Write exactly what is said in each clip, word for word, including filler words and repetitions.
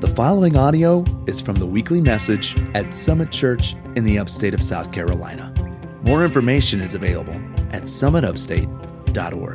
The following audio is from the weekly message at Summit Church in the upstate of South Carolina. More information is available at summit upstate dot org.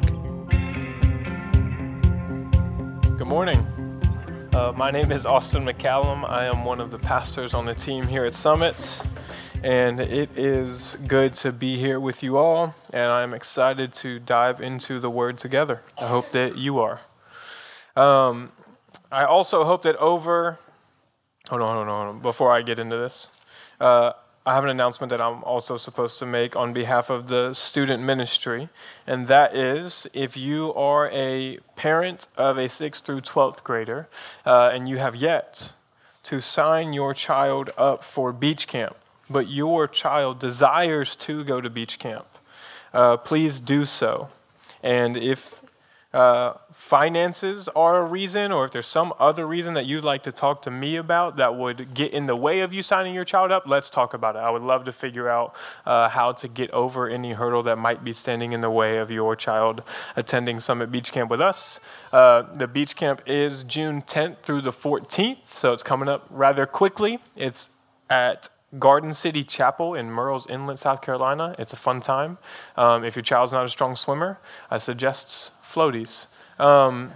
Good morning. Uh, my name is Austin McCallum. I am one of the pastors on the team here at Summit, and it is good to be here with you all, and I'm excited to dive into the Word together. I hope that you are. Um, I also hope that over, hold on, hold on, hold on, before I get into this, uh, I have an announcement that I'm also supposed to make on behalf of the student ministry, and that is if you are a parent of a sixth through twelfth grader uh, and you have yet to sign your child up for beach camp, but your child desires to go to beach camp, uh, please do so. And if Uh, finances are a reason, or if there's some other reason that you'd like to talk to me about that would get in the way of you signing your child up, let's talk about it. I would love to figure out uh, how to get over any hurdle that might be standing in the way of your child attending Summit Beach Camp with us. Uh, the beach camp is June tenth through the fourteenth, so it's coming up rather quickly. It's at Garden City Chapel in Murrells Inlet, South Carolina. It's a fun time. Um, if your child's not a strong swimmer, I suggest floaties. Um,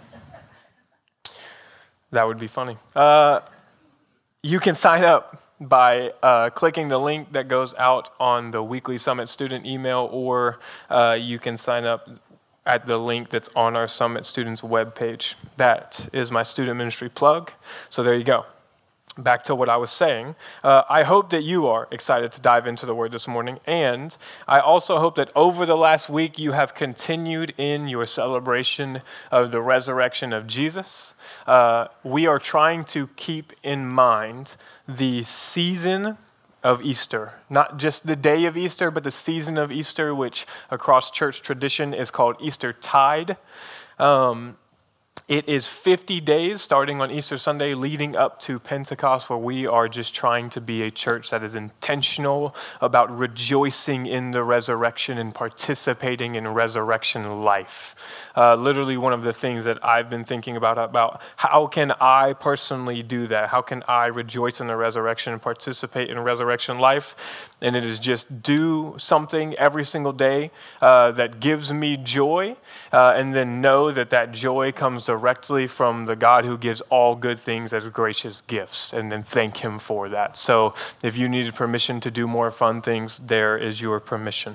that would be funny. Uh, you can sign up by uh, clicking the link that goes out on the weekly Summit student email, or uh, you can sign up at the link that's on our Summit students webpage. That is my student ministry plug. So there you go. Back to what I was saying, uh, I hope that you are excited to dive into the Word this morning, and I also hope that over the last week you have continued in your celebration of the resurrection of Jesus. Uh, we are trying to keep in mind the season of Easter, not just the day of Easter, but the season of Easter, which across church tradition is called Eastertide. Um, It is fifty days starting on Easter Sunday leading up to Pentecost, where we are just trying to be a church that is intentional about rejoicing in the resurrection and participating in resurrection life. Uh, literally one of the things that I've been thinking about, about how can I personally do that? How can I rejoice in the resurrection and participate in resurrection life? And it is just do something every single day uh, that gives me joy, uh, and then know that that joy comes directly from the God who gives all good things as gracious gifts, and then thank Him for that. So if you needed permission to do more fun things, there is your permission.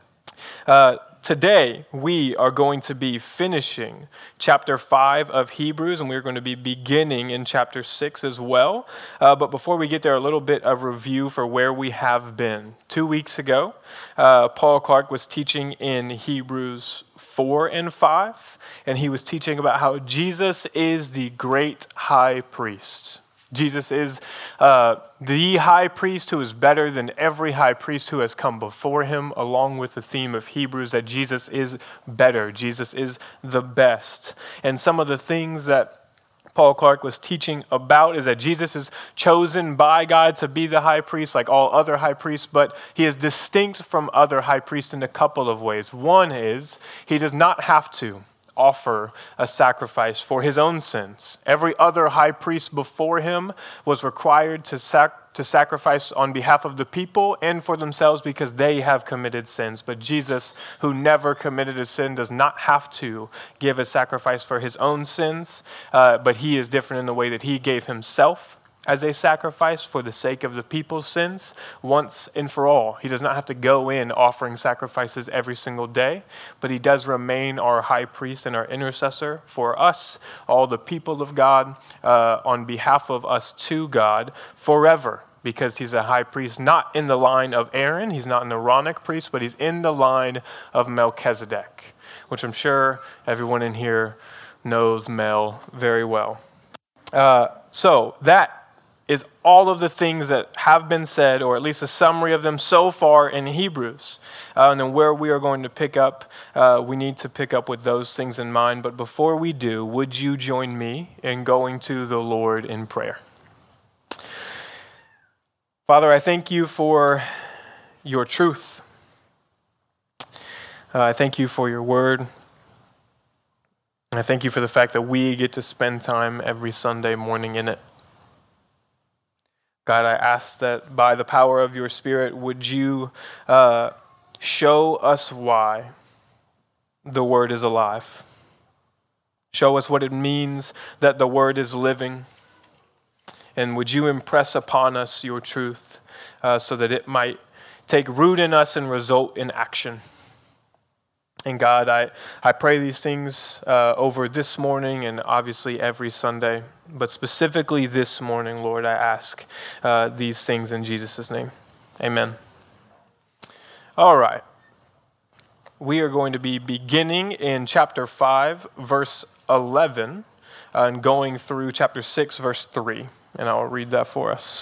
Uh, Today, we are going to be finishing chapter five of Hebrews, and we're going to be beginning in chapter six as well. Uh, but before we get there, a little bit of review for where we have been. Two weeks ago, uh, Paul Clark was teaching in Hebrews four and five, and he was teaching about how Jesus is the great high priest. Jesus is uh, the high priest who is better than every high priest who has come before him, along with the theme of Hebrews that Jesus is better. Jesus is the best. And some of the things that Paul Clark was teaching about is that Jesus is chosen by God to be the high priest like all other high priests, but he is distinct from other high priests in a couple of ways. One is he does not have to offer a sacrifice for his own sins. Every other high priest before him was required to sac- to sacrifice on behalf of the people and for themselves because they have committed sins. But Jesus, who never committed a sin, does not have to give a sacrifice for his own sins, uh, but he is different in the way that he gave himself as a sacrifice for the sake of the people's sins once and for all. He does not have to go in offering sacrifices every single day, but he does remain our high priest and our intercessor for us, all the people of God, uh, on behalf of us to God forever, because he's a high priest not in the line of Aaron, he's not an Aaronic priest, but he's in the line of Melchizedek, which I'm sure everyone in here knows Mel very well. Uh, so that is all of the things that have been said, or at least a summary of them so far in Hebrews. Uh, and then where we are going to pick up, uh, we need to pick up with those things in mind. But before we do, would you join me in going to the Lord in prayer? Father, I thank you for your truth. Uh, I thank you for your word. And I thank you for the fact that we get to spend time every Sunday morning in it. God, I ask that by the power of your Spirit, would you uh, show us why the Word is alive. Show us what it means that the Word is living. And would you impress upon us your truth uh, so that it might take root in us and result in action. And God, I, I pray these things uh, over this morning and obviously every Sunday, but specifically this morning, Lord, I ask uh, these things in Jesus' name. Amen. All right. We are going to be beginning in chapter five, verse eleven, uh, and going through chapter six, verse three, and I'll read that for us.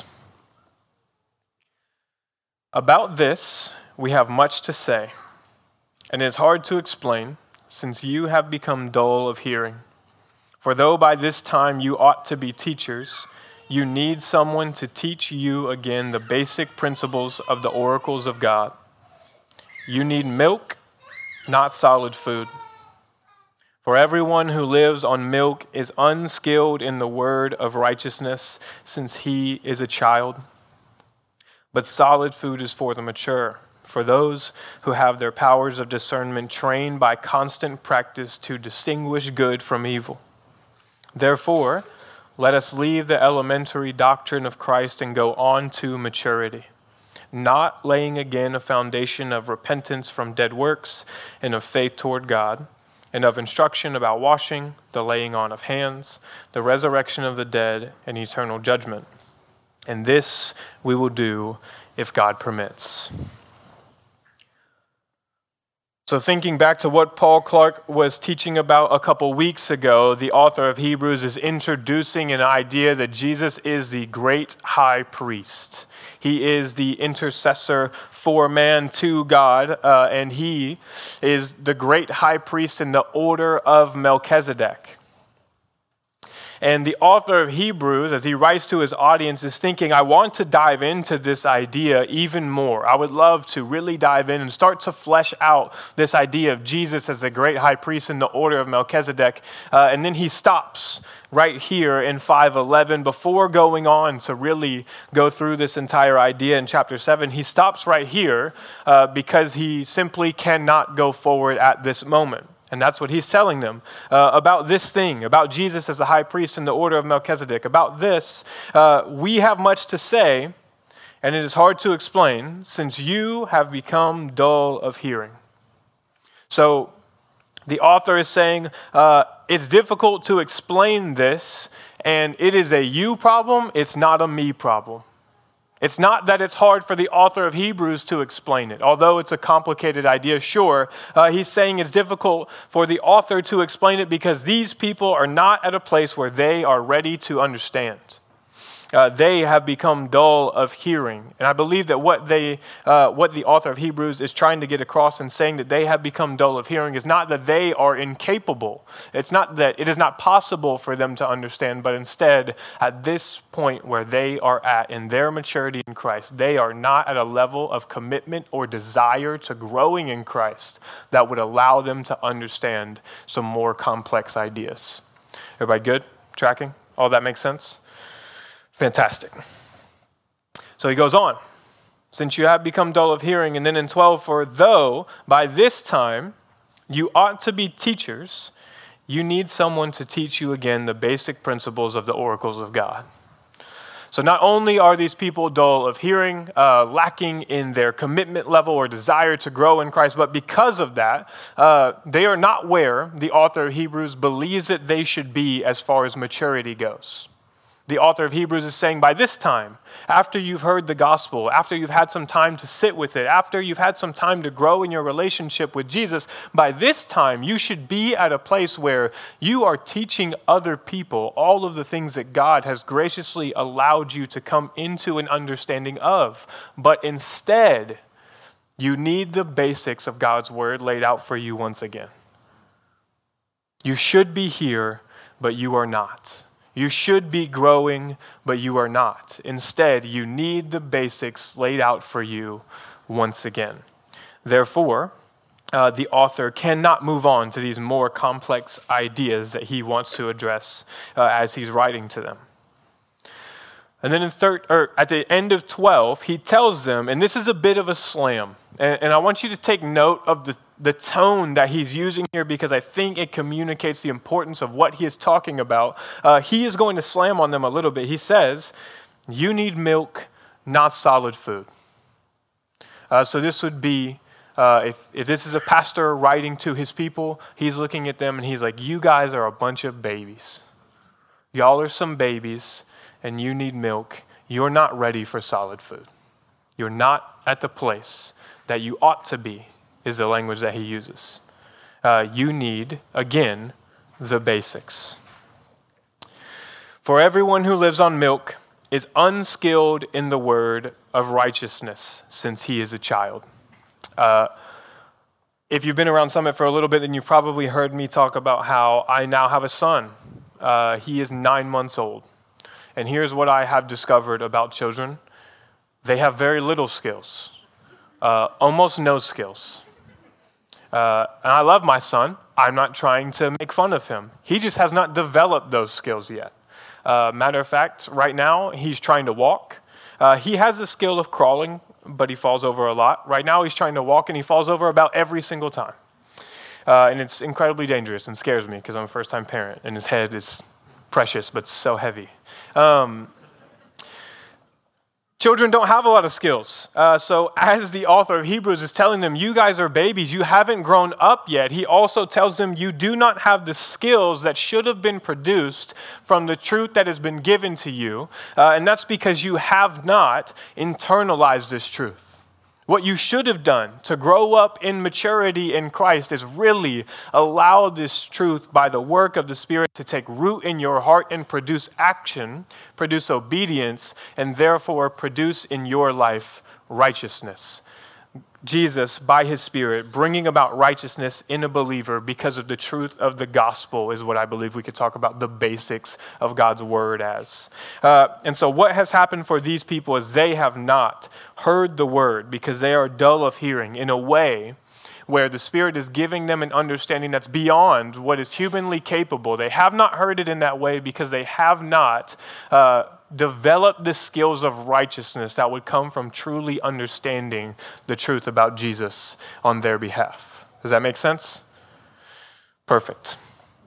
About this, we have much to say, and it is hard to explain, since you have become dull of hearing. For though by this time you ought to be teachers, you need someone to teach you again the basic principles of the oracles of God. You need milk, not solid food. For everyone who lives on milk is unskilled in the word of righteousness, since he is a child. But solid food is for the mature, for those who have their powers of discernment trained by constant practice to distinguish good from evil. Therefore, let us leave the elementary doctrine of Christ and go on to maturity, not laying again a foundation of repentance from dead works and of faith toward God, and of instruction about washing, the laying on of hands, the resurrection of the dead, and eternal judgment. And this we will do if God permits. So thinking back to what Paul Clark was teaching about a couple weeks ago, the author of Hebrews is introducing an idea that Jesus is the great high priest. He is the intercessor for man to God, uh, and he is the great high priest in the order of Melchizedek. And the author of Hebrews, as he writes to his audience, is thinking, I want to dive into this idea even more. I would love to really dive in and start to flesh out this idea of Jesus as the great high priest in the order of Melchizedek. Uh, and then he stops right here in five eleven before going on to really go through this entire idea in chapter seven. He stops right here uh, because he simply cannot go forward at this moment. And that's what he's telling them uh, about this thing, about Jesus as the high priest in the order of Melchizedek. About this, uh, we have much to say, and it is hard to explain, since you have become dull of hearing. So the author is saying uh, it's difficult to explain this, and it is a you problem, it's not a me problem. It's not that it's hard for the author of Hebrews to explain it, although it's a complicated idea, sure. Uh, he's saying it's difficult for the author to explain it because these people are not at a place where they are ready to understand. Uh, they have become dull of hearing. And I believe that what they, uh, what the author of Hebrews is trying to get across in saying that they have become dull of hearing is not that they are incapable. It's not that it is not possible for them to understand, but instead, at this point where they are at in their maturity in Christ, they are not at a level of commitment or desire to growing in Christ that would allow them to understand some more complex ideas. Everybody good? Tracking? All that makes sense? Fantastic. So he goes on. Since you have become dull of hearing, and then in twelve, for though by this time you ought to be teachers, you need someone to teach you again the basic principles of the oracles of God. So not only are these people dull of hearing, uh, lacking in their commitment level or desire to grow in Christ, but because of that, uh, they are not where the author of Hebrews believes that they should be as far as maturity goes. The author of Hebrews is saying by this time, after you've heard the gospel, after you've had some time to sit with it, after you've had some time to grow in your relationship with Jesus, by this time you should be at a place where you are teaching other people all of the things that God has graciously allowed you to come into an understanding of. But instead, you need the basics of God's word laid out for you once again. You should be here, but you are not. You should be growing, but you are not. Instead, you need the basics laid out for you once again. Therefore, uh, the author cannot move on to these more complex ideas that he wants to address uh, as he's writing to them. And then in third, or at the end of twelve, he tells them, and this is a bit of a slam, and, and I want you to take note of the, the tone that he's using here because I think it communicates the importance of what he is talking about. Uh, he is going to slam on them a little bit. He says, you need milk, not solid food. Uh, so this would be, uh, if, if this is a pastor writing to his people, he's looking at them and he's like, you guys are a bunch of babies. Y'all are some babies. And you need milk, you're not ready for solid food. You're not at the place that you ought to be, is the language that he uses. Uh, you need, again, the basics. For everyone who lives on milk is unskilled in the word of righteousness, since he is a child. Uh, if you've been around Summit for a little bit, then you've probably heard me talk about how I now have a son. Uh, he is nine months old. And here's what I have discovered about children. They have very little skills, uh, almost no skills. Uh, and I love my son. I'm not trying to make fun of him. He just has not developed those skills yet. Uh, matter of fact, right now, he's trying to walk. Uh, he has the skill of crawling, but he falls over a lot. Right now, he's trying to walk, and he falls over about every single time. Uh, and it's incredibly dangerous and scares me because I'm a first-time parent, and his head is precious, but so heavy. Um, children don't have a lot of skills. Uh, so as the author of Hebrews is telling them, you guys are babies, you haven't grown up yet, he also tells them you do not have the skills that should have been produced from the truth that has been given to you. Uh, and that's because you have not internalized this truth. What you should have done to grow up in maturity in Christ is really allow this truth by the work of the Spirit to take root in your heart and produce action, produce obedience, and therefore produce in your life righteousness. Jesus, by his Spirit, bringing about righteousness in a believer because of the truth of the gospel is what I believe we could talk about the basics of God's word as. Uh, and so what has happened for these people is they have not heard the word because they are dull of hearing in a way where the Spirit is giving them an understanding that's beyond what is humanly capable. They have not heard it in that way because they have not uh, developed the skills of righteousness that would come from truly understanding the truth about Jesus on their behalf. Does that make sense? Perfect.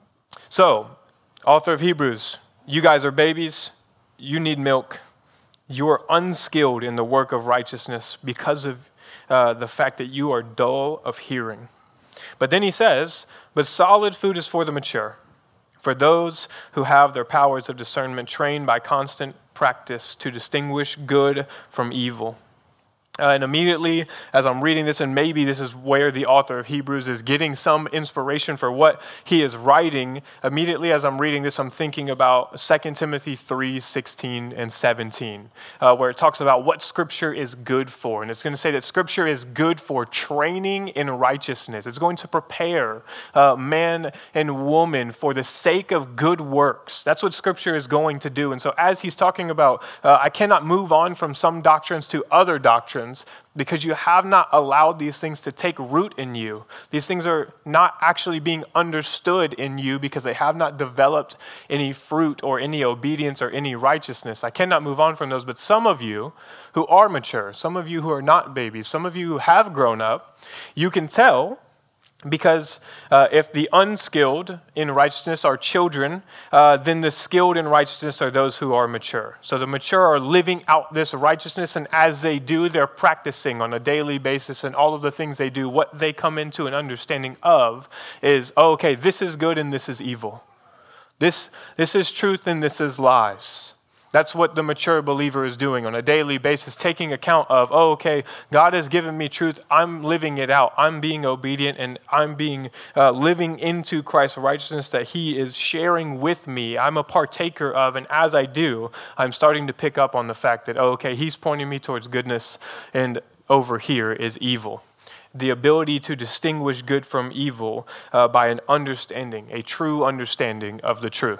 So, author of Hebrews, you guys are babies. You need milk. You are unskilled in the work of righteousness because of Uh, the fact that you are dull of hearing. But then he says, but solid food is for the mature, for those who have their powers of discernment trained by constant practice to distinguish good from evil. Uh, and immediately, as I'm reading this, and maybe this is where the author of Hebrews is getting some inspiration for what he is writing, immediately as I'm reading this, I'm thinking about Second Timothy three, sixteen and seventeen, uh, where it talks about what Scripture is good for. And it's going to say that Scripture is good for training in righteousness. It's going to prepare uh, man and woman for the sake of good works. That's what Scripture is going to do. And so as he's talking about, uh, I cannot move on from some doctrines to other doctrines, because you have not allowed these things to take root in you. These things are not actually being understood in you because they have not developed any fruit or any obedience or any righteousness. I cannot move on from those, but some of you who are mature, some of you who are not babies, some of you who have grown up, you can tell because uh, if the unskilled in righteousness are children, uh, then the skilled in righteousness are those who are mature. So the mature are living out this righteousness, and as they do, they're practicing on a daily basis, and all of the things they do, what they come into an understanding of is, oh, okay, this is good and this is evil. This, this is truth and this is lies. That's what the mature believer is doing on a daily basis, taking account of, oh, okay, God has given me truth. I'm living it out. I'm being obedient, and I'm being uh, living into Christ's righteousness that he is sharing with me. I'm a partaker of, and as I do, I'm starting to pick up on the fact that, oh, okay, he's pointing me towards goodness, and over here is evil. The ability to distinguish good from evil uh, by an understanding, a true understanding of the truth.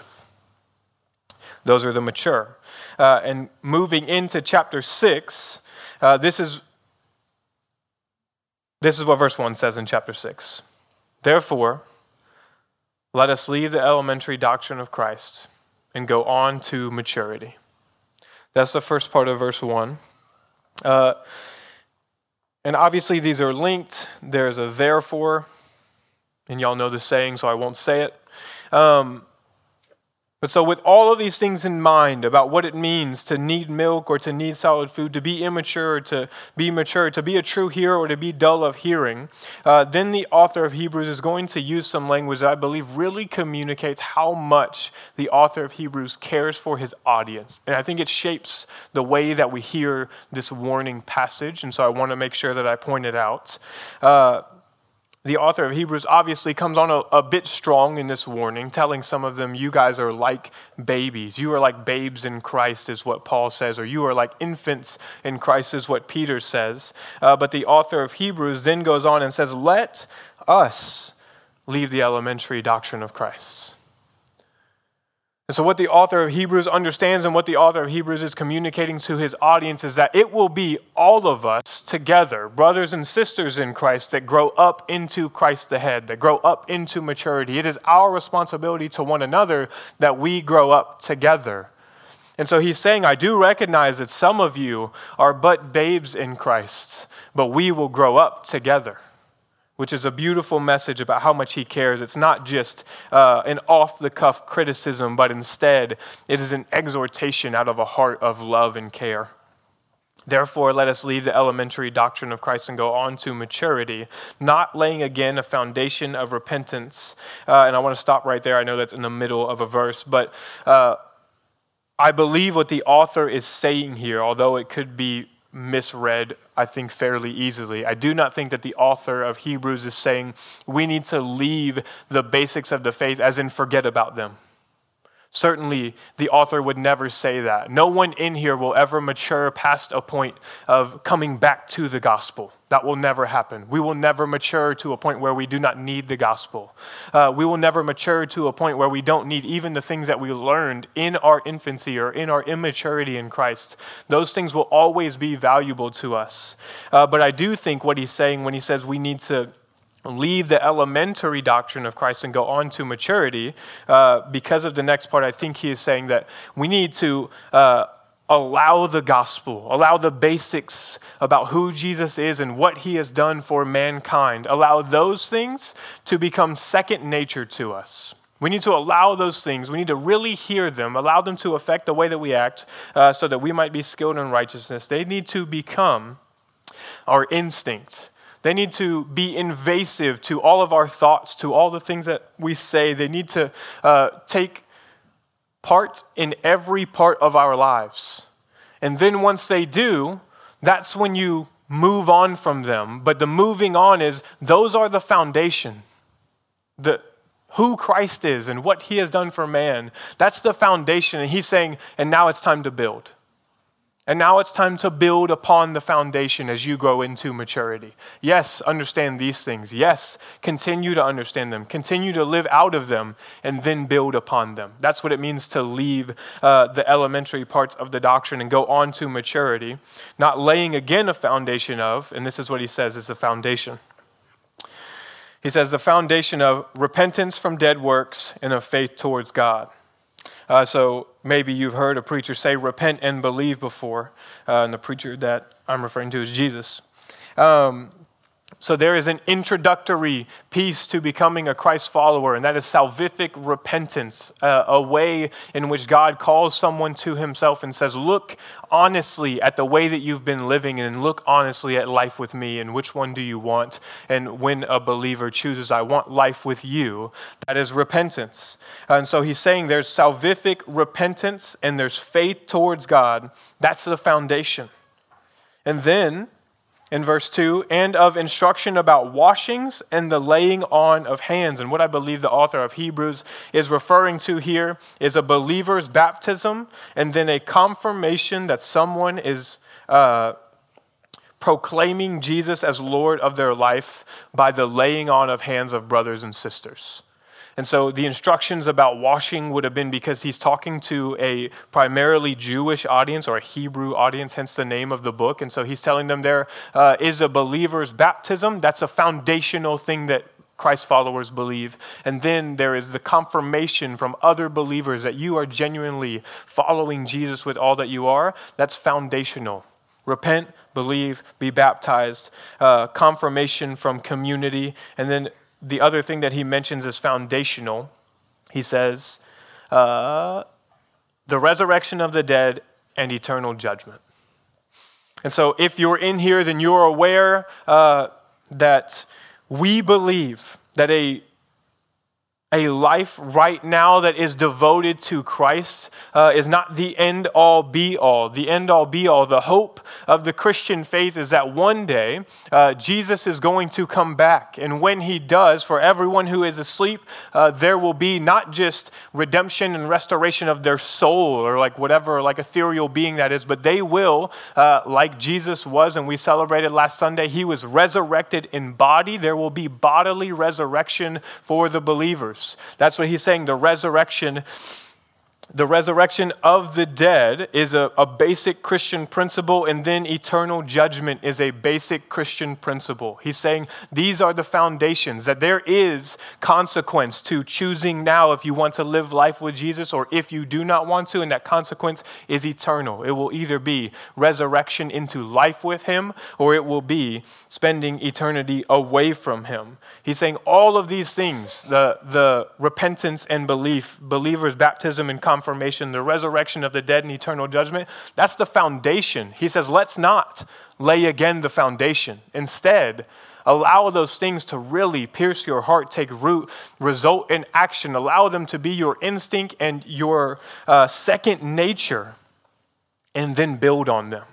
Those are the mature. Uh, and moving into chapter six, uh, this is this is what verse one says in chapter six. Therefore, let us leave the elementary doctrine of Christ and go on to maturity. That's the first part of verse one. Uh, and obviously these are linked. There's a therefore, and y'all know the saying, so I won't say it. Um, But so with all of these things in mind about what it means to need milk or to need solid food, to be immature, to be mature, to be a true hearer or to be dull of hearing, uh, then the author of Hebrews is going to use some language that I believe really communicates how much the author of Hebrews cares for his audience. And I think it shapes the way that we hear this warning passage, and so I want to make sure that I point it out. Uh, The author of Hebrews obviously comes on a, a bit strong in this warning, telling some of them, you guys are like babies. You are like babes in Christ is what Paul says, or you are like infants in Christ is what Peter says. Uh, but the author of Hebrews then goes on and says, let us leave the elementary doctrine of Christ. And so what the author of Hebrews understands and what the author of Hebrews is communicating to his audience is that it will be all of us together, brothers and sisters in Christ, that grow up into Christ the head, that grow up into maturity. It is our responsibility to one another that we grow up together. And so he's saying, I do recognize that some of you are but babes in Christ, but we will grow up together, which is a beautiful message about how much he cares. It's not just uh, an off-the-cuff criticism, but instead it is an exhortation out of a heart of love and care. Therefore, let us leave the elementary doctrine of Christ and go on to maturity, not laying again a foundation of repentance. Uh, and I want to stop right there. I know that's in the middle of a verse, but uh, I believe what the author is saying here, although it could be misread, I think, fairly easily. I do not think that the author of Hebrews is saying we need to leave the basics of the faith as in forget about them. Certainly, the author would never say that. No one in here will ever mature past a point of coming back to the gospel. That will never happen. We will never mature to a point where we do not need the gospel. Uh, we will never mature to a point where we don't need even the things that we learned in our infancy or in our immaturity in Christ. Those things will always be valuable to us. Uh, but I do think what he's saying when he says we need to leave the elementary doctrine of Christ and go on to maturity, uh, because of the next part, I think he is saying that we need to uh, allow the gospel, allow the basics about who Jesus is and what he has done for mankind, allow those things to become second nature to us. We need to allow those things, we need to really hear them, allow them to affect the way that we act, uh, so that we might be skilled in righteousness. They need to become our instinct. They need to be invasive to all of our thoughts, to all the things that we say. They need to uh, take part in every part of our lives. And then once they do, that's when you move on from them. But the moving on is, those are the foundation. The who Christ is and what he has done for man. That's the foundation. And he's saying, and now it's time to build. And now it's time to build upon the foundation as you grow into maturity. Yes, understand these things. Yes, continue to understand them. Continue to live out of them and then build upon them. That's what it means to leave uh, the elementary parts of the doctrine and go on to maturity. Not laying again a foundation of, and this is what he says is the foundation. He says the foundation of repentance from dead works and of faith towards God. Uh, so maybe you've heard a preacher say repent and believe before, uh, and the preacher that I'm referring to is Jesus. Um, so there is an introductory piece to becoming a Christ follower, and that is salvific repentance, uh, a way in which God calls someone to himself and says, look honestly at the way that you've been living and look honestly at life with me, and which one do you want? And when a believer chooses, I want life with you, that is repentance. And so he's saying there's salvific repentance and there's faith towards God. That's the foundation. And then in verse two, and of instruction about washings and the laying on of hands. And what I believe the author of Hebrews is referring to here is a believer's baptism and then a confirmation that someone is uh, proclaiming Jesus as Lord of their life by the laying on of hands of brothers and sisters. And so the instructions about washing would have been because he's talking to a primarily Jewish audience or a Hebrew audience, hence the name of the book. And so he's telling them there uh, is a believer's baptism. That's a foundational thing that Christ followers believe. And then there is the confirmation from other believers that you are genuinely following Jesus with all that you are. That's foundational. Repent, believe, be baptized, uh, confirmation from community. And then the other thing that he mentions is foundational. He says, uh, the resurrection of the dead and eternal judgment. And so if you're in here, then you're aware uh, that we believe that a A life right now that is devoted to Christ uh, is not the end all be all. The end all be all. The hope of the Christian faith is that one day uh, Jesus is going to come back. And when he does, for everyone who is asleep, uh, there will be not just redemption and restoration of their soul or like whatever, like ethereal being that is, but they will, uh, like Jesus was, and we celebrated last Sunday, he was resurrected in body. There will be bodily resurrection for the believers. That's what he's saying. The resurrection, the resurrection of the dead is a, a basic Christian principle, and then eternal judgment is a basic Christian principle. He's saying these are the foundations, that there is consequence to choosing now if you want to live life with Jesus or if you do not want to, and that consequence is eternal. It will either be resurrection into life with him, or it will be spending eternity away from him. He's saying all of these things, the, the repentance and belief, believers' baptism and confirmation, the resurrection of the dead and eternal judgment, that's the foundation. He says, let's not lay again the foundation. Instead, allow those things to really pierce your heart, take root, result in action. Allow them to be your instinct and your uh, second nature, and then build on them.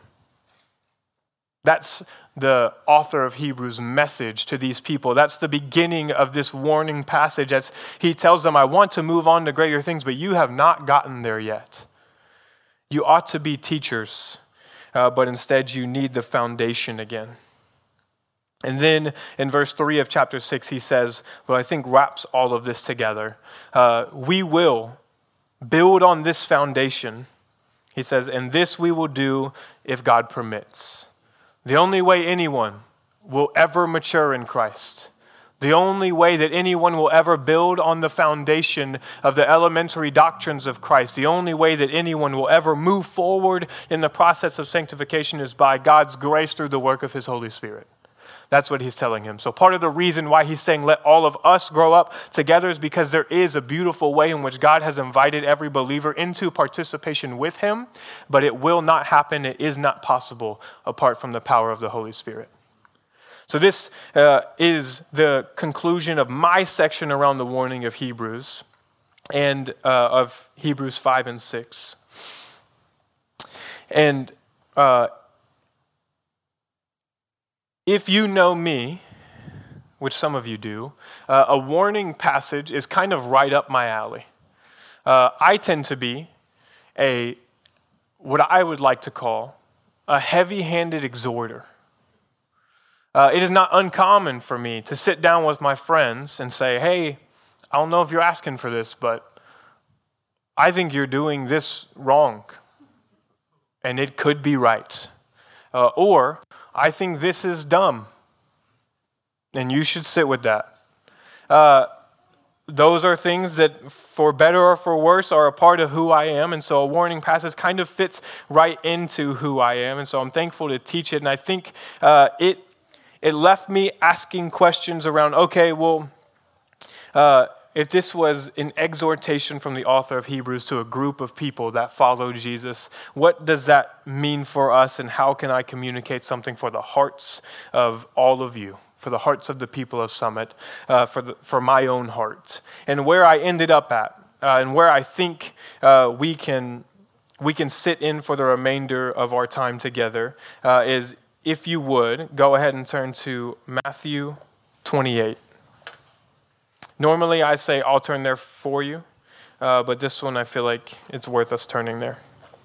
That's the author of Hebrews' message to these people. That's the beginning of this warning passage as he tells them, I want to move on to greater things, but you have not gotten there yet. You ought to be teachers, uh, but instead you need the foundation again. And then in verse three of chapter six, he says, well, I think wraps all of this together. Uh, we will build on this foundation. He says, and this we will do if God permits. The only way anyone will ever mature in Christ, the only way that anyone will ever build on the foundation of the elementary doctrines of Christ, the only way that anyone will ever move forward in the process of sanctification is by God's grace through the work of his Holy Spirit. That's what he's telling him. So part of the reason why he's saying let all of us grow up together is because there is a beautiful way in which God has invited every believer into participation with him, but it will not happen, it is not possible apart from the power of the Holy Spirit. So this uh, is the conclusion of my section around the warning of Hebrews and uh, of Hebrews five and six. And uh if you know me, which some of you do, uh, a warning passage is kind of right up my alley. Uh, I tend to be a, what I would like to call, a heavy-handed exhorter. Uh, it is not uncommon for me to sit down with my friends and say, hey, I don't know if you're asking for this, but I think you're doing this wrong, and it could be right. Uh, or, I think this is dumb, and you should sit with that. Uh, those are things that, for better or for worse, are a part of who I am, and so a warning passage kind of fits right into who I am, and so I'm thankful to teach it, and I think uh, it it left me asking questions around, okay, well, uh, if this was an exhortation from the author of Hebrews to a group of people that follow Jesus, what does that mean for us, and how can I communicate something for the hearts of all of you, for the hearts of the people of Summit, uh, for the, for my own heart? And where I ended up at, uh, and where I think uh, we can we can sit in for the remainder of our time together uh, is, if you would, go ahead and turn to Matthew twenty-eight. Normally, I say I'll turn there for you, uh, but this one I feel like it's worth us turning there.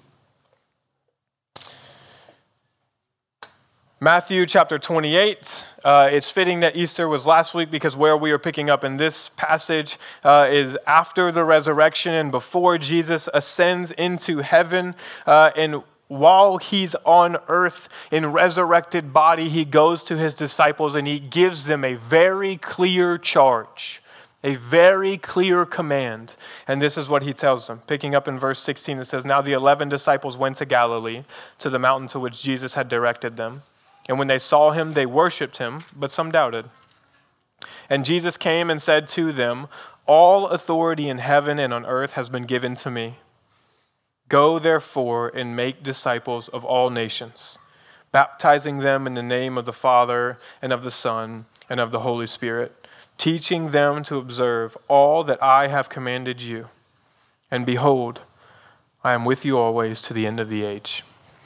Matthew chapter twenty-eight. Uh, it's fitting that Easter was last week because where we are picking up in this passage uh, is after the resurrection and before Jesus ascends into heaven. Uh, and while he's on earth in resurrected body, he goes to his disciples and he gives them a very clear charge, a very clear command. And this is what he tells them. Picking up in verse sixteen, it says, "Now the eleven disciples went to Galilee, to the mountain to which Jesus had directed them. And when they saw him, they worshipped him, but some doubted. And Jesus came and said to them, 'All authority in heaven and on earth has been given to me. Go, therefore, and make disciples of all nations, baptizing them in the name of the Father and of the Son and of the Holy Spirit, teaching them to observe all that I have commanded you. And behold, I am with you always to the end of the age.'"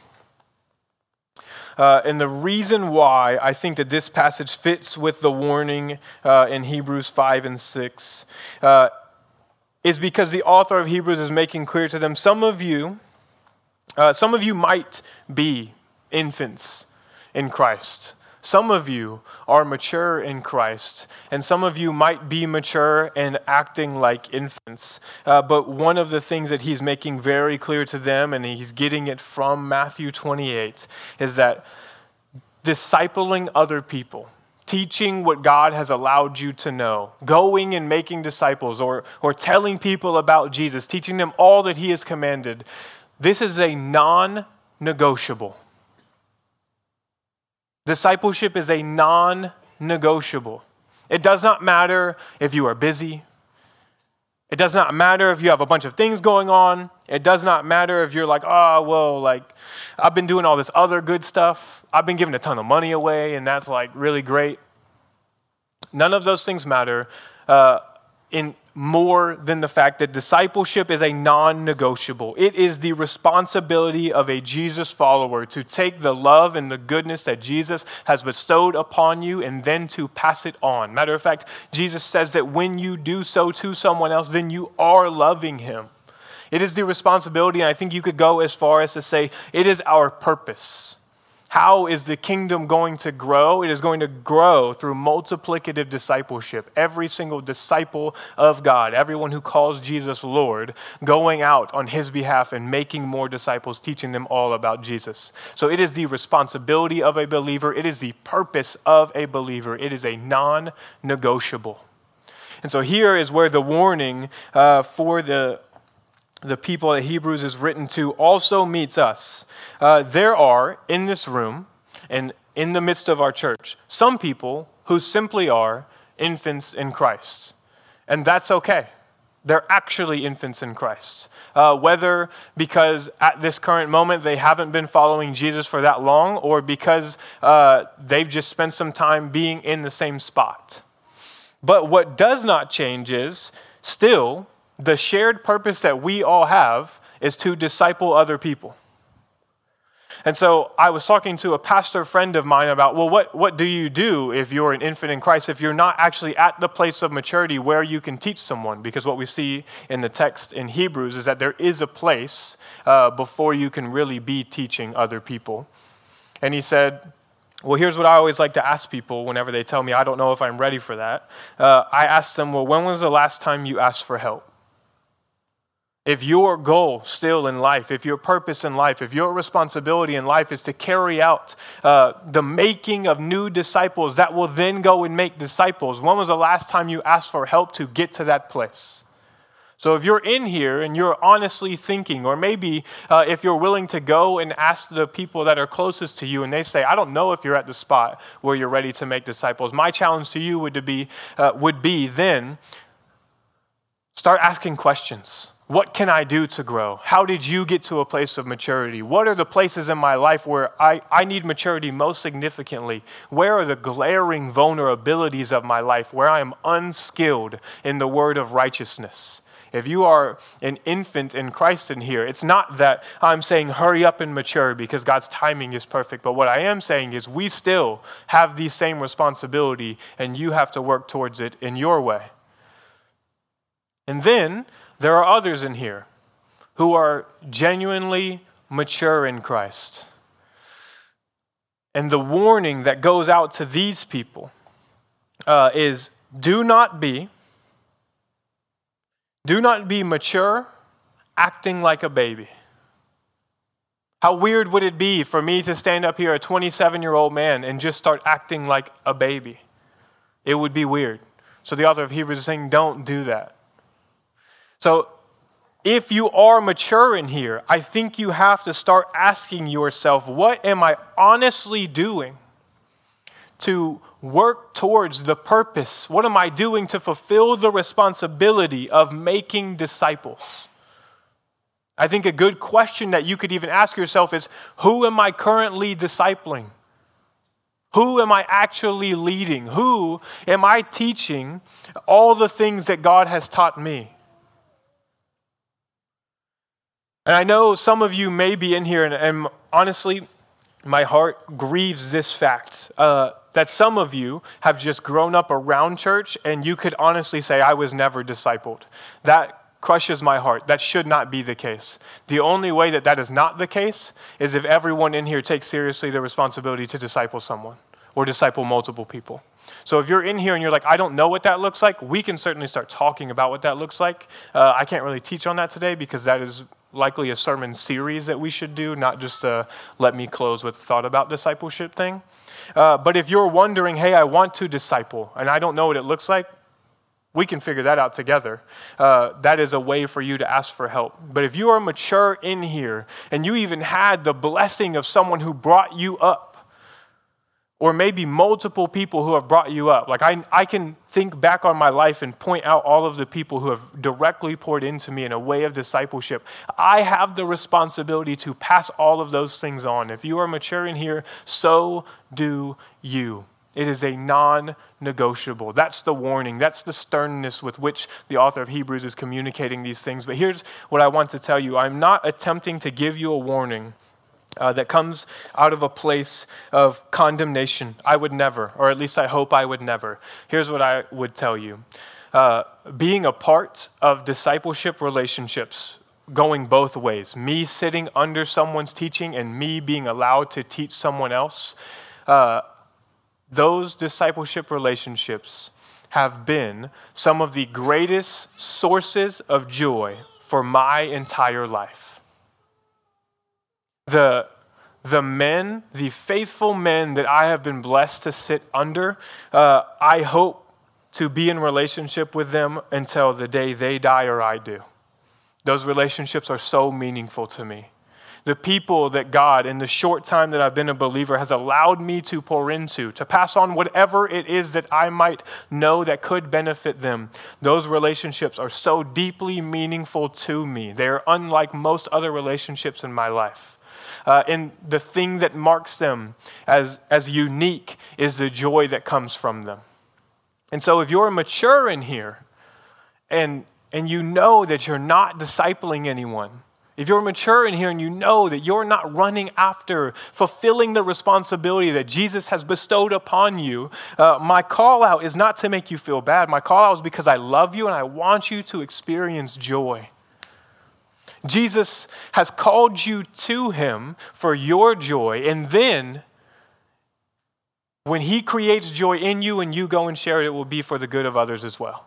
Uh, and the reason why I think that this passage fits with the warning uh, in Hebrews five and six uh, is because the author of Hebrews is making clear to them, some of you, uh, some of you might be infants in Christ. Some of you are mature in Christ, and some of you might be mature and acting like infants. Uh, but one of the things that he's making very clear to them, and he's getting it from Matthew twenty-eight, is that discipling other people, teaching what God has allowed you to know, going and making disciples, or, or telling people about Jesus, teaching them all that he has commanded, this is a non-negotiable. Discipleship is a non-negotiable. It does not matter if you are busy. It does not matter if you have a bunch of things going on. It does not matter if you're like, oh, well, like, I've been doing all this other good stuff. I've been giving a ton of money away, and that's like really great. None of those things matter uh, in more than the fact that discipleship is a non-negotiable. It is the responsibility of a Jesus follower to take the love and the goodness that Jesus has bestowed upon you and then to pass it on. Matter of fact, Jesus says that when you do so to someone else, then you are loving him. It is the responsibility, and I think you could go as far as to say it is our purpose. How is the kingdom going to grow? It is going to grow through multiplicative discipleship. Every single disciple of God, everyone who calls Jesus Lord, going out on his behalf and making more disciples, teaching them all about Jesus. So it is the responsibility of a believer. It is the purpose of a believer. It is a non-negotiable. And so here is where the warning uh, for the the people that Hebrews is written to also meets us. Uh, there are, in this room and in the midst of our church, some people who simply are infants in Christ. And that's okay. They're actually infants in Christ. Uh, whether because at this current moment they haven't been following Jesus for that long, or because uh, they've just spent some time being in the same spot. But what does not change is still the shared purpose that we all have is to disciple other people. And so I was talking to a pastor friend of mine about, well, what, what do you do if you're an infant in Christ, if you're not actually at the place of maturity where you can teach someone? Because what we see in the text in Hebrews is that there is a place uh, before you can really be teaching other people. And he said, well, here's what I always like to ask people whenever they tell me, I don't know if I'm ready for that. Uh, I ask them, well, when was the last time you asked for help? If your goal still in life, if your purpose in life, if your responsibility in life is to carry out uh, the making of new disciples that will then go and make disciples, when was the last time you asked for help to get to that place? So if you're in here and you're honestly thinking, or maybe uh, if you're willing to go and ask the people that are closest to you and they say, I don't know if you're at the spot where you're ready to make disciples, my challenge to you would, to be, uh, would be then start asking questions. What can I do to grow? How did you get to a place of maturity? What are the places in my life where I, I need maturity most significantly? Where are the glaring vulnerabilities of my life where I am unskilled in the word of righteousness? If you are an infant in Christ in here, it's not that I'm saying hurry up and mature because God's timing is perfect. But what I am saying is we still have the same responsibility and you have to work towards it in your way. And then there are others in here who are genuinely mature in Christ. And the warning that goes out to these people uh, is do not be, do not be mature acting like a baby. How weird would it be for me to stand up here, a twenty-seven-year-old man, and just start acting like a baby? It would be weird. So the author of Hebrews is saying, don't do that. So if you are mature in here, I think you have to start asking yourself, what am I honestly doing to work towards the purpose? What am I doing to fulfill the responsibility of making disciples? I think a good question that you could even ask yourself is, who am I currently discipling? Who am I actually leading? Who am I teaching all the things that God has taught me? And I know some of you may be in here, and, and honestly, my heart grieves this fact, uh, that some of you have just grown up around church, and you could honestly say, I was never discipled. That crushes my heart. That should not be the case. The only way that that is not the case is if everyone in here takes seriously the responsibility to disciple someone or disciple multiple people. So if you're in here and you're like, I don't know what that looks like, we can certainly start talking about what that looks like. Uh, I can't really teach on that today because that is likely a sermon series that we should do, not just a let me close with thought about discipleship thing. Uh, but if you're wondering, hey, I want to disciple and I don't know what it looks like, we can figure that out together. Uh, that is a way for you to ask for help. But if you are mature in here and you even had the blessing of someone who brought you up, or maybe multiple people who have brought you up. Like I, I can think back on my life and point out all of the people who have directly poured into me in a way of discipleship. I have the responsibility to pass all of those things on. If you are mature in here, so do you. It is a non-negotiable. That's the warning. That's the sternness with which the author of Hebrews is communicating these things. But here's what I want to tell you. I'm not attempting to give you a warning Uh, that comes out of a place of condemnation. I would never, or at least I hope I would never. Here's what I would tell you. Uh, being a part of discipleship relationships, going both ways, me sitting under someone's teaching and me being allowed to teach someone else, uh, those discipleship relationships have been some of the greatest sources of joy for my entire life. The, the men, the faithful men that I have been blessed to sit under, uh, I hope to be in relationship with them until the day they die or I do. Those relationships are so meaningful to me. The people that God, in the short time that I've been a believer, has allowed me to pour into, to pass on whatever it is that I might know that could benefit them. Those relationships are so deeply meaningful to me. They are unlike most other relationships in my life. Uh, and the thing that marks them as, as unique is the joy that comes from them. And so if you're mature in here and, and you know that you're not discipling anyone, if you're mature in here and you know that you're not running after fulfilling the responsibility that Jesus has bestowed upon you, uh, my call out is not to make you feel bad. My call out is because I love you and I want you to experience joy. Jesus has called you to him for your joy, and then when he creates joy in you and you go and share it, it will be for the good of others as well.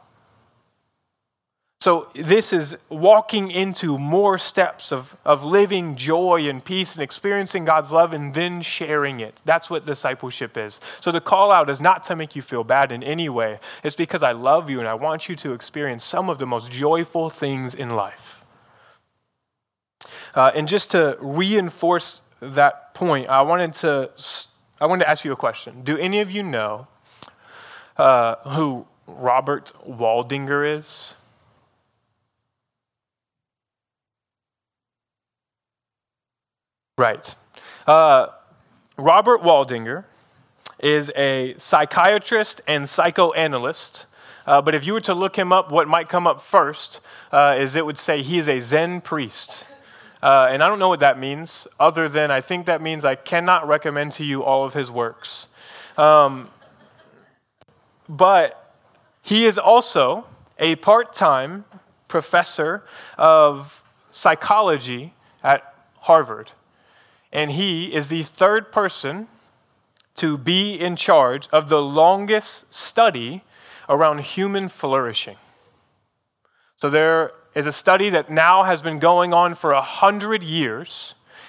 So this is walking into more steps of, of living joy and peace and experiencing God's love and then sharing it. That's what discipleship is. So the call out is not to make you feel bad in any way. It's because I love you and I want you to experience some of the most joyful things in life. Uh, and just to reinforce that point, I wanted to I wanted to ask you a question. Do any of you know uh, who Robert Waldinger is? Right. Uh, Robert Waldinger is a psychiatrist and psychoanalyst. Uh, but if you were to look him up, what might come up first uh, is it would say he is a Zen priest. Uh, and I don't know what that means, other than I think that means I cannot recommend to you all of his works. Um, but he is also a part-time professor of psychology at Harvard. And he is the third person to be in charge of the longest study around human flourishing. So there is a study that now has been going on for a hundred years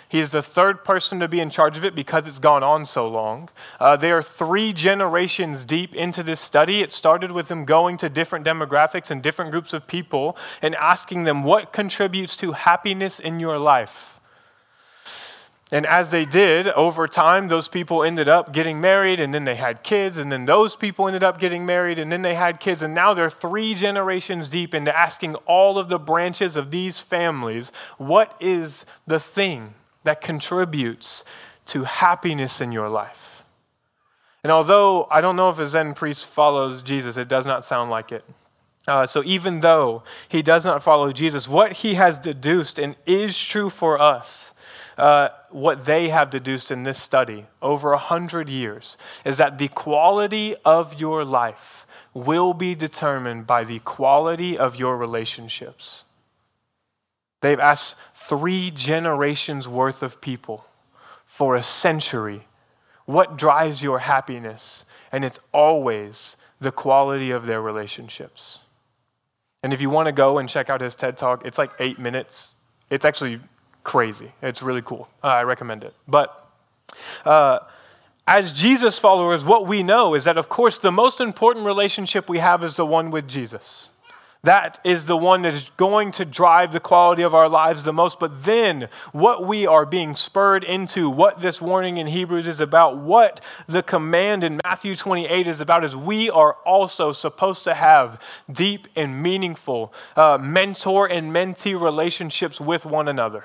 He is the third person to be in charge of it because it's gone on so long. Uh, they are three generations deep into this study. It started with them going to different demographics and different groups of people and asking them, what contributes to happiness in your life? And as they did, over time, those people ended up getting married, and then they had kids, and then those people ended up getting married, and then they had kids, and now they're three generations deep into asking all of the branches of these families, what is the thing that contributes to happiness in your life? And although I don't know if a Zen priest follows Jesus, it does not sound like it. Uh, so even though he does not follow Jesus, what he has deduced and is true for us, Uh, what they have deduced in this study over a hundred years is that the quality of your life will be determined by the quality of your relationships. They've asked three generations worth of people for a century, what drives your happiness? And it's always the quality of their relationships. And if you want to go and check out his TED Talk, it's like eight minutes. It's actually crazy. It's really cool. Uh, I recommend it. But uh, as Jesus followers, what we know is that, of course, the most important relationship we have is the one with Jesus. That is the one that is going to drive the quality of our lives the most. But then what we are being spurred into, what this warning in Hebrews is about, what the command in Matthew twenty-eight is about, is we are also supposed to have deep and meaningful uh, mentor and mentee relationships with one another.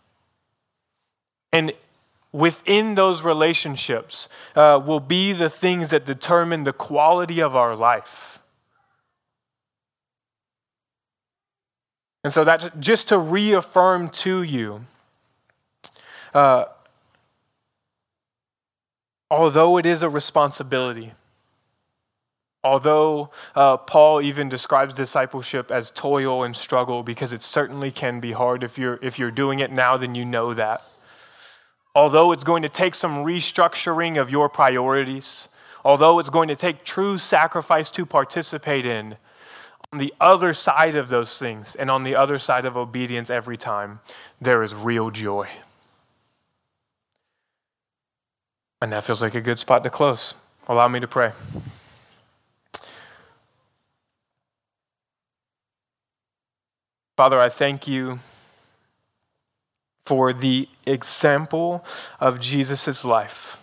And within those relationships uh, will be the things that determine the quality of our life. And so that's just to reaffirm to you, uh, although it is a responsibility, although uh, Paul even describes discipleship as toil and struggle, because it certainly can be hard. If you're if you're doing it now, then you know that. Although it's going to take some restructuring of your priorities, although it's going to take true sacrifice to participate in, on the other side of those things and on the other side of obedience every time, there is real joy. And that feels like a good spot to close. Allow me to pray. Father, I thank you for the example of Jesus' life.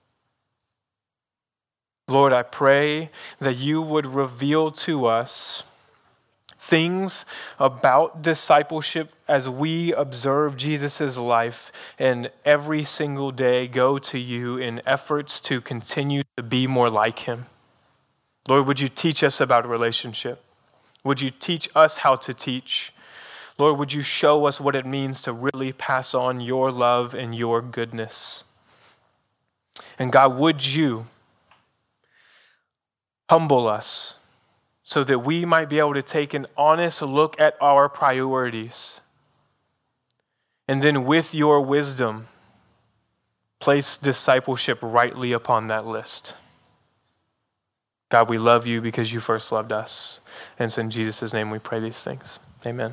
Lord, I pray that you would reveal to us things about discipleship as we observe Jesus' life and every single day go to you in efforts to continue to be more like him. Lord, would you teach us about relationship? Would you teach us how to teach? Lord, would you show us what it means to really pass on your love and your goodness? And God, would you humble us so that we might be able to take an honest look at our priorities, and then with your wisdom, place discipleship rightly upon that list. God, we love you because you first loved us. And it's in Jesus' name we pray these things. Amen.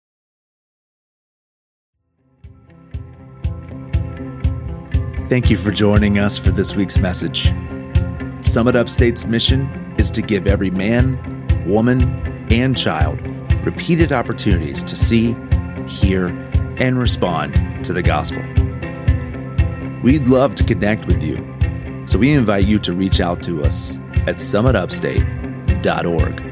Thank you for joining us for this week's message. Summit Upstate's mission is to give every man, woman, and child repeated opportunities to see, hear, and respond to the gospel. We'd love to connect with you, so we invite you to reach out to us at summit upstate dot org.